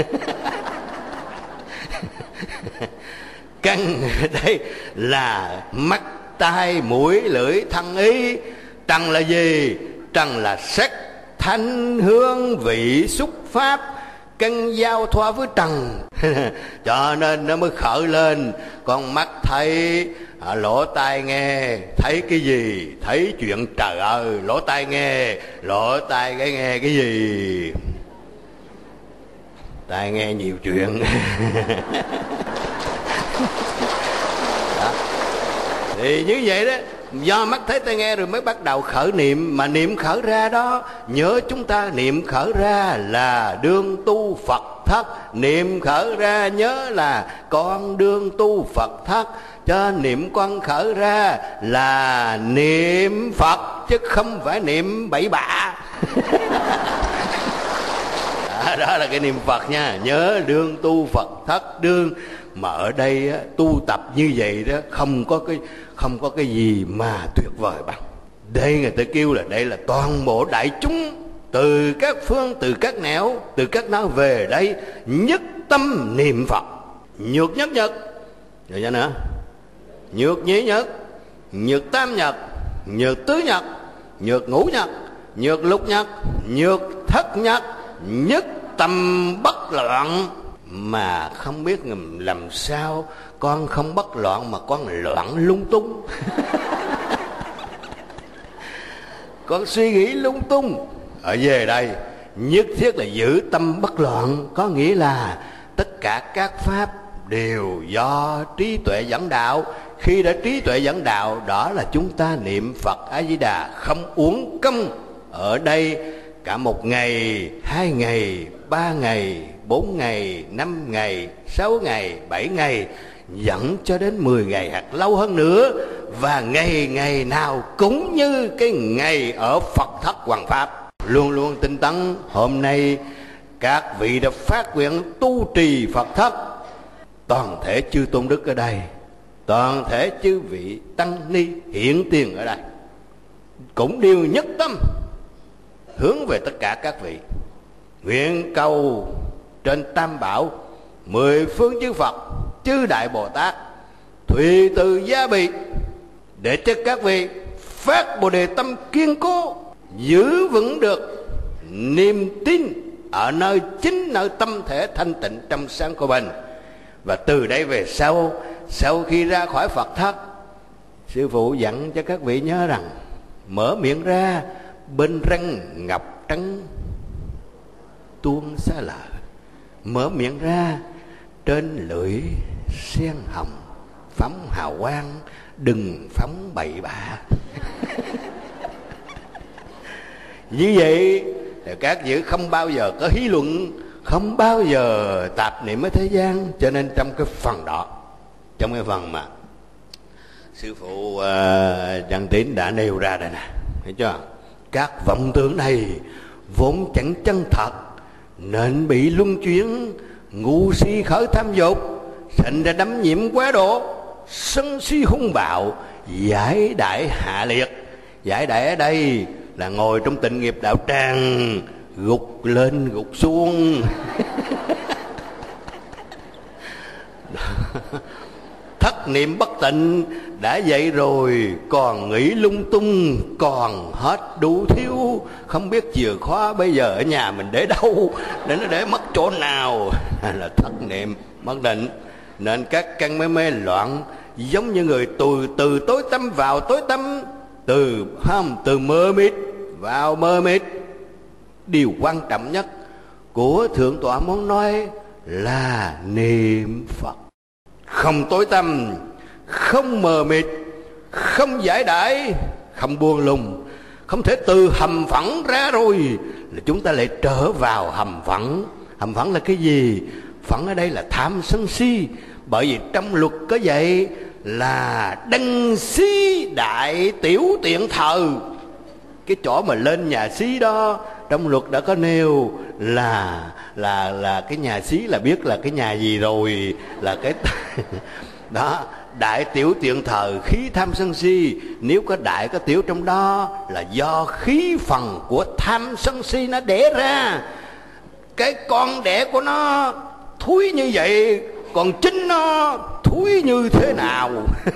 Căn đây là mắt, tai, mũi, lưỡi, thân, ý. Trần là gì? Trần là sắc, thanh, hương, vị, xúc, pháp. Căn giao thoa với trần cho nên nó mới khởi lên. Con mắt thấy, lỗ tai nghe, thấy cái gì? Thấy chuyện trời ơi. Lỗ tai nghe nghe cái gì? Tai nghe nhiều chuyện. Đó. Thì như vậy đó, Do mắt thấy tai nghe rồi mới bắt đầu khởi niệm. Mà niệm khởi ra đó, nhớ chúng ta niệm khởi ra là đương tu Phật thất. Niệm khởi ra nhớ là con đương tu Phật thất. Cho niệm con khởi ra là niệm Phật, chứ không phải niệm bậy bạ. Đó là cái niệm Phật nha. Nhớ đương tu Phật thất đương. Mà ở đây tu tập như vậy đó, không có cái gì mà tuyệt vời bằng. Đây người ta kêu là đây là toàn bộ đại chúng, từ các phương, từ các nẻo, từ các nơi về đây nhất tâm niệm Phật. Nhược nhất nhật, rồi ra nữa, nhược nhĩ nhật, nhược tam nhật, nhược tứ nhật, nhược ngũ nhật, nhược lục nhật, nhược thất nhật, nhất tâm bất loạn. Mà không biết làm sao con không bất loạn mà con loạn lung tung. Con suy nghĩ lung tung. Ở về đây nhất thiết là giữ tâm bất loạn, có nghĩa là tất cả các pháp đều do trí tuệ dẫn đạo. Khi đã trí tuệ dẫn đạo, đó là chúng ta niệm Phật A Di Đà không uổng công. Ở đây cả 1 ngày, 2 ngày, 3 ngày, 4 ngày, 5 ngày, 6 ngày, 7 ngày, dẫn cho đến 10 ngày hoặc lâu hơn nữa. Và ngày nào cũng như cái ngày ở Phật thất Hoàng Pháp, luôn luôn tinh tấn. Hôm nay các vị đã phát nguyện tu trì Phật thất. Toàn thể chư tôn đức ở đây, toàn thể chư vị tăng ni hiện tiền ở đây cũng đều nhất tâm hướng về tất cả các vị, nguyện cầu trên Tam Bảo, 10 phương chư Phật, chư Đại Bồ Tát thùy từ gia bị, để cho các vị phát Bồ Đề tâm kiên cố, giữ vững được niềm tin ở nơi chính nơi tâm thể thanh tịnh trong sáng của mình. Và từ đây về sau khi ra khỏi Phật thất, sư phụ dặn cho các vị nhớ rằng mở miệng ra, bên răng ngọc trắng tuôn xá lợi, mở miệng ra trên lưỡi sen hồng phóng hào quang, đừng phóng bậy bạ. Như vậy các vị không bao giờ có hí luận, không bao giờ tạp niệm ở thế gian. Cho nên trong cái phần đó, trong cái phần mà sư phụ Trần Tín đã nêu ra đây nè, thấy chưa? Các vọng tưởng này vốn chẳng chân thật, nên bị luân chuyển, ngu si khởi tham dục, thành ra đắm nhiễm quá độ, sân si hung bạo, giải đại hạ liệt. Giải đại ở đây là ngồi trong tình nghiệp đạo tràng, gục lên gục xuống. Thất niệm bất tịnh đã vậy rồi, còn nghĩ lung tung, còn hết đủ thiếu, không biết chìa khóa bây giờ ở nhà mình để đâu, để nó để mất chỗ nào. Là thất niệm bất định. Nên các căn mê loạn, giống như người từ tối tăm vào tối tăm, từ mơ mịt vào mơ mịt. Điều quan trọng nhất của Thượng Tọa muốn nói là niệm Phật. Không tối tăm, không mờ mịt, không giải đãi, không buông lung. Không thể từ hầm phẳng ra rồi là chúng ta lại trở vào hầm phẳng. Hầm phẳng là cái gì? Phẳng ở đây là tham sân si. Bởi vì trong luật có vậy là đăng xí đại tiểu tiện thờ. Cái chỗ mà lên nhà xí đó, trong luật đã có nêu là cái nhà xí là biết là cái nhà gì rồi, là cái đó. Đại tiểu tiện thờ, khí tham sân si. Nếu có đại có tiểu trong đó là do khí phần của tham sân si nó đẻ ra. Cái con đẻ của nó thúi như vậy, còn chính nó thúi như thế nào?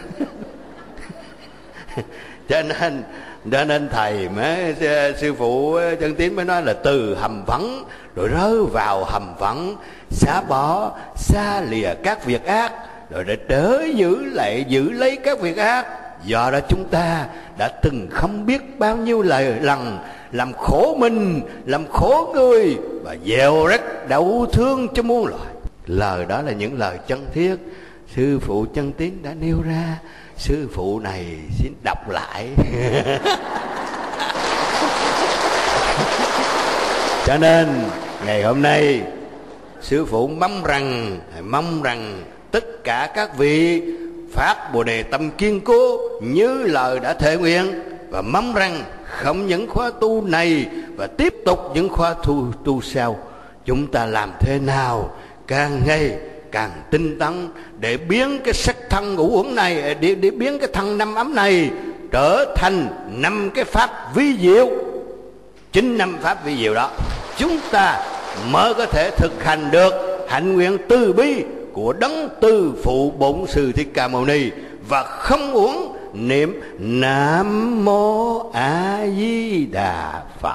Cho nên thầy mới sư phụ Chân Tín mới nói là từ hầm phẳng rồi rơi vào hầm phẳng, xả bỏ xa lìa các việc ác, rồi để trở giữ lấy các việc ác. Do đó chúng ta đã từng không biết bao nhiêu lần làm khổ mình, làm khổ người, và gieo rắc đau thương cho muôn loài. Lời đó là những lời chân thiết sư phụ Chân Tín đã nêu ra. sư phụ này xin đọc lại. Cho nên ngày hôm nay sư phụ mong rằng tất cả các vị phát Bồ Đề tâm kiên cố như lời đã thệ nguyện, và mong rằng không những khóa tu này và tiếp tục những khóa tu sau, chúng ta làm thế nào càng ngày càng tinh tấn để biến cái sắc thân ngũ uẩn này, để biến cái thân năm ấm này trở thành 5 cái pháp vi diệu. Chính 5 pháp vi diệu đó chúng ta mới có thể thực hành được hạnh nguyện từ bi của đấng Từ Phụ Bổn Sư Thích Ca Mâu Ni, và không uổng niệm Nam Mô A Di Đà Phật.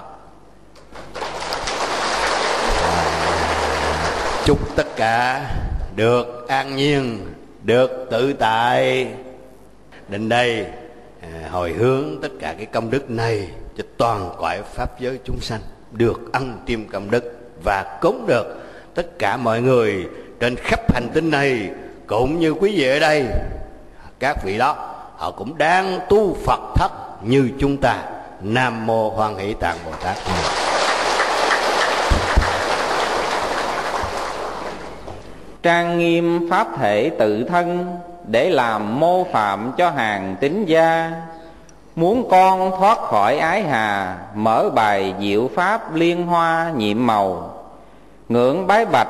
Chúc tất cả được an nhiên, được tự tại. Đến đây hồi hướng tất cả cái công đức này cho toàn cõi pháp giới chúng sanh được ăn tiêm công đức, và cúng được tất cả mọi người trên khắp hành tinh này, cũng như quý vị ở đây. Các vị đó họ cũng đang tu Phật thất như chúng ta. Nam Mô Hoan Hỷ Tạng Bồ Tát. Trang nghiêm pháp thể tự thân, để làm mô phạm cho hàng tín gia. Muốn con thoát khỏi ái hà, mở bài diệu pháp liên hoa nhiệm màu. Ngưỡng bái bạch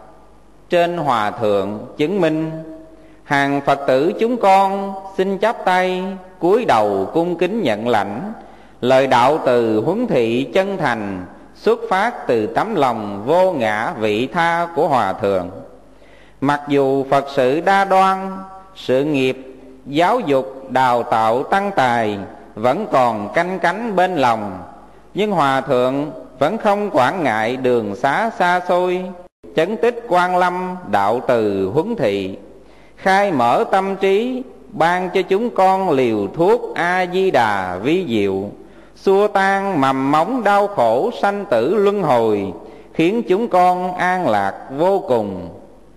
trên hòa thượng chứng minh, hàng Phật tử chúng con xin chắp tay cúi đầu cung kính nhận lãnh lời đạo từ huấn thị chân thành, xuất phát từ tấm lòng vô ngã vị tha của hòa thượng. Mặc dù Phật sự đa đoan, sự nghiệp giáo dục đào tạo tăng tài vẫn còn canh cánh bên lòng, nhưng hòa thượng vẫn không quản ngại đường xá xa xôi, chấn tích Quan Lâm đạo từ huấn thị, khai mở tâm trí ban cho chúng con liều thuốc A Di Đà vi diệu, xua tan mầm móng đau khổ sanh tử luân hồi, khiến chúng con an lạc vô cùng.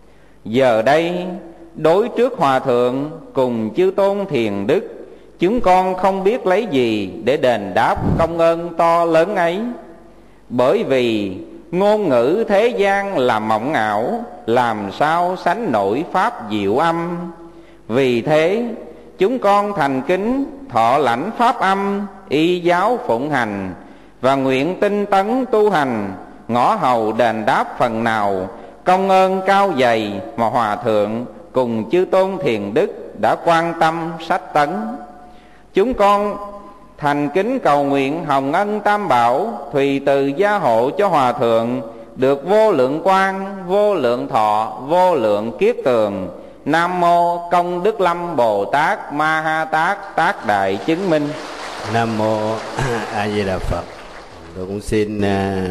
Giờ đây đối trước hòa thượng cùng chư tôn thiền đức, chúng con không biết lấy gì để đền đáp công ơn to lớn ấy. Bởi vì ngôn ngữ thế gian là mộng ảo, làm sao sánh nổi pháp diệu âm. Vì thế chúng con thành kính thọ lãnh pháp âm, y giáo phụng hành, và nguyện tinh tấn tu hành, ngõ hầu đền đáp phần nào công ơn cao dày mà hòa thượng cùng chư tôn thiền đức đã quan tâm sách tấn. Chúng con thành kính cầu nguyện hồng ân tam bảo thùy từ gia hộ cho hòa thượng được vô lượng quan, vô lượng thọ, vô lượng kiết tường. Nam Mô Công Đức Lâm Bồ Tát Ma Ha Tát Tác Đại Chứng Minh. Nam Mô A Di Đà Phật. Tôi cũng xin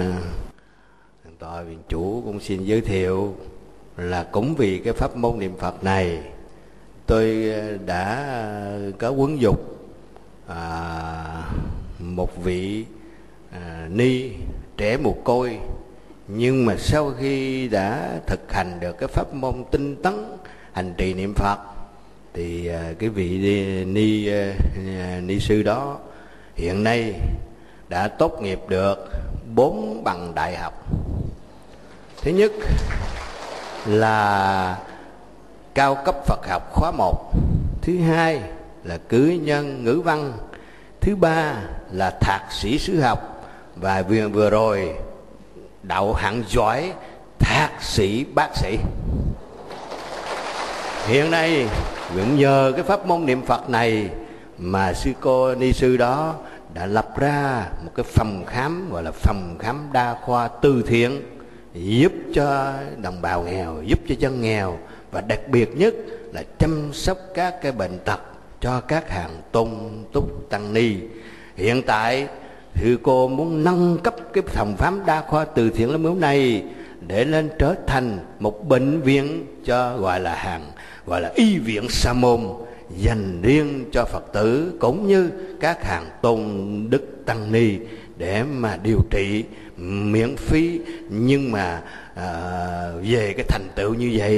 tòa viện chủ cũng xin giới thiệu là cũng vì cái pháp môn niệm Phật này, tôi đã có huấn dục một vị ni trẻ mồ côi, nhưng mà sau khi đã thực hành được cái pháp môn tinh tấn hành trì niệm Phật thì cái vị ni sư đó hiện nay đã tốt nghiệp được 4 bằng đại học. Thứ nhất là cao cấp Phật học khóa 1, thứ hai là cử nhân ngữ văn, thứ ba là thạc sĩ sử học, và vừa rồi đậu hạng giỏi thạc sĩ bác sĩ. Hiện nay cũng nhờ cái pháp môn niệm Phật này mà sư cô ni sư đó đã lập ra một cái phòng khám gọi là phòng khám đa khoa từ thiện, giúp cho đồng bào nghèo, giúp cho dân nghèo, và đặc biệt nhất là chăm sóc các cái bệnh tật cho các hàng tôn túc tăng ni. Hiện tại sư cô muốn nâng cấp cái phòng khám đa khoa từ thiện lớp miếu này để lên trở thành một bệnh viện cho gọi là y viện Sa môn, dành riêng cho Phật tử cũng như các hàng tôn đức tăng ni để mà điều trị miễn phí. Nhưng mà về cái thành tựu như vậy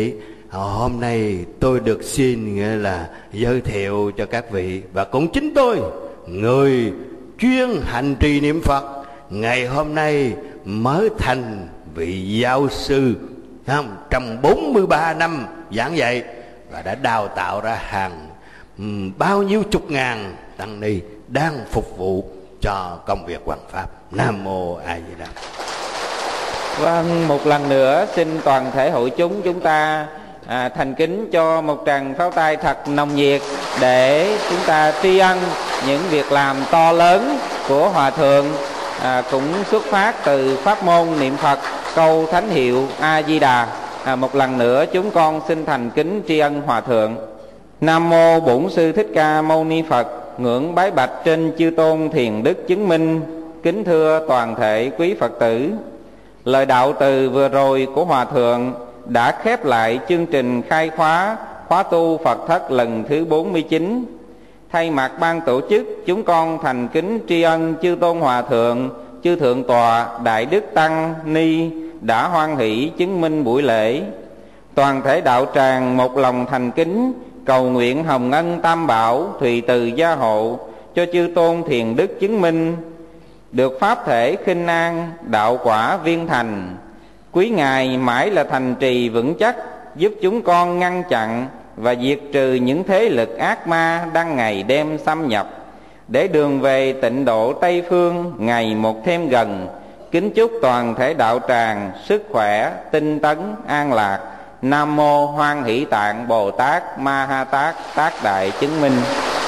hôm nay tôi được xin nghĩa là giới thiệu cho các vị, và cũng chính tôi, người chuyên hành trì niệm Phật, ngày hôm nay mới thành vị giáo sư, không? Trong 43 năm giảng dạy, và đã đào tạo ra hàng bao nhiêu chục ngàn tăng ni đang phục vụ cho công việc hoằng pháp. Nam mô A Di Đà. Vâng, một lần nữa xin toàn thể hội chúng ta thành kính cho một tràng pháo tay thật nồng nhiệt để chúng ta tri ân những việc làm to lớn của Hòa Thượng, cũng xuất phát từ pháp môn niệm Phật câu thánh hiệu A Di Đà. Một lần nữa chúng con xin thành kính tri ân Hòa Thượng. Nam mô Bổn Sư Thích Ca Mâu Ni Phật. Ngưỡng bái bạch trên chư tôn thiền đức chứng minh. Kính thưa toàn thể quý Phật tử, lời đạo từ vừa rồi của Hòa Thượng đã khép lại chương trình khai khóa khóa tu Phật thất lần thứ 49. Thay mặt ban tổ chức, chúng con thành kính tri ân chư tôn Hòa Thượng, chư Thượng Tọa, Đại Đức Tăng Ni đã hoan hỷ chứng minh buổi lễ. Toàn thể đạo tràng một lòng thành kính cầu nguyện hồng ân tam bảo thùy từ gia hộ cho chư tôn thiền đức chứng minh được pháp thể khinh an, đạo quả viên thành. Quý Ngài mãi là thành trì vững chắc, giúp chúng con ngăn chặn và diệt trừ những thế lực ác ma đang ngày đêm xâm nhập, để đường về tịnh độ Tây Phương ngày một thêm gần. Kính chúc toàn thể đạo tràng sức khỏe, tinh tấn, an lạc. Nam mô Hoan Hỷ Tạng Bồ Tát Ma Ha Tát Tác Đại Chứng Minh.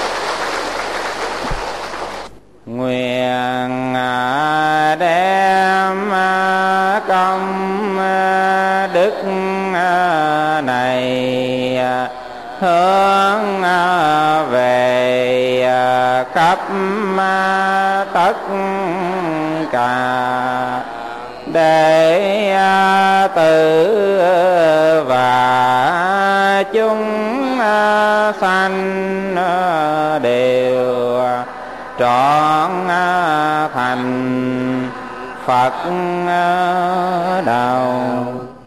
Nguyện đem công đức này hướng về khắp tất cả đệ tử và chúng sanh đều trọn thành Phật đạo.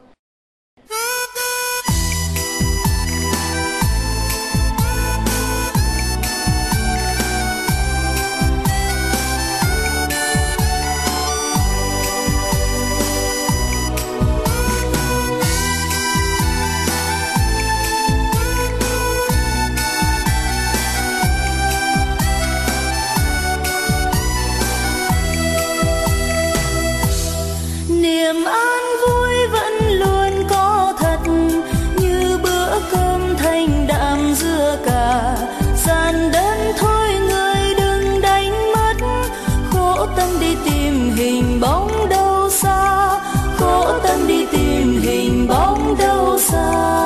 Niềm an vui vẫn luôn có thật, như bữa cơm thanh đạm dưa cà. Gian đơn thôi người đừng đánh mất, khổ tâm đi tìm hình bóng đâu xa, khổ tâm đi tìm hình bóng đâu xa.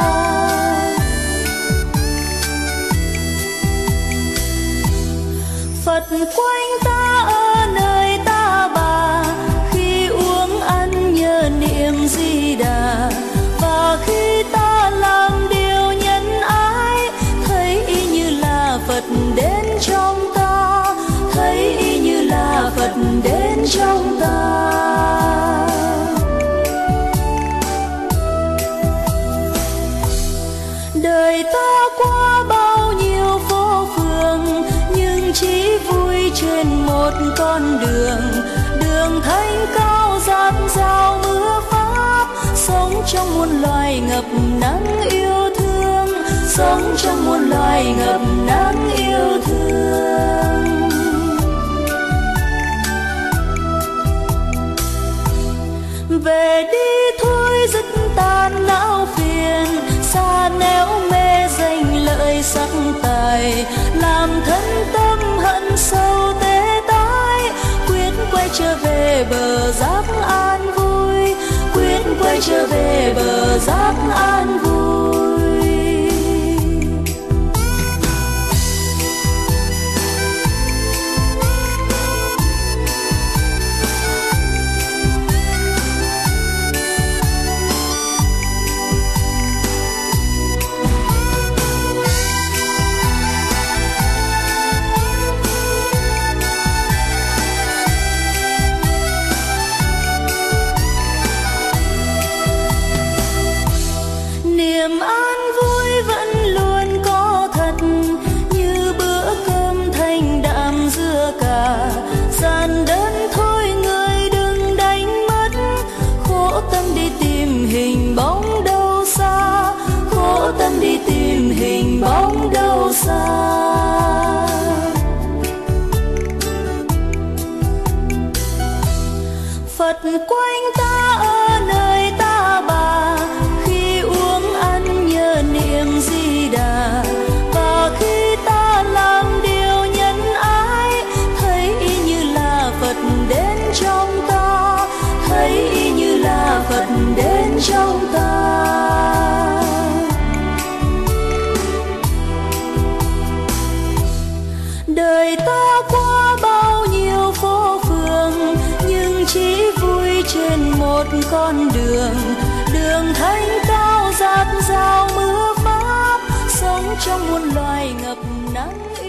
Phật quanh ta ở nơi ta bà, khi uống ăn nhớ niệm Di Đà. Và khi ta làm điều nhân ái, thấy y như là Phật đến trong ta, thấy y như là Phật đến trong ta. Đời ta qua bao nhiêu phố phường, nhưng chỉ vui trên một con đường. Đường thanh cao dạt dào mưa pháp, sống trong muôn loài ngập nắng yêu thương, sống trong muôn loài ngập nắng yêu thương. Về đi thôi dứt tan não phiền, xa néo mê danh lợi sắc tài, làm thân tâm hận sâu tê tái. Quyết quay trở về bờ giác an vui, quyết quay trở về bờ giác an vui. Niềm con đường, đường thanh cao dạt dào mưa pháp, sống trong muôn loài ngập nắng.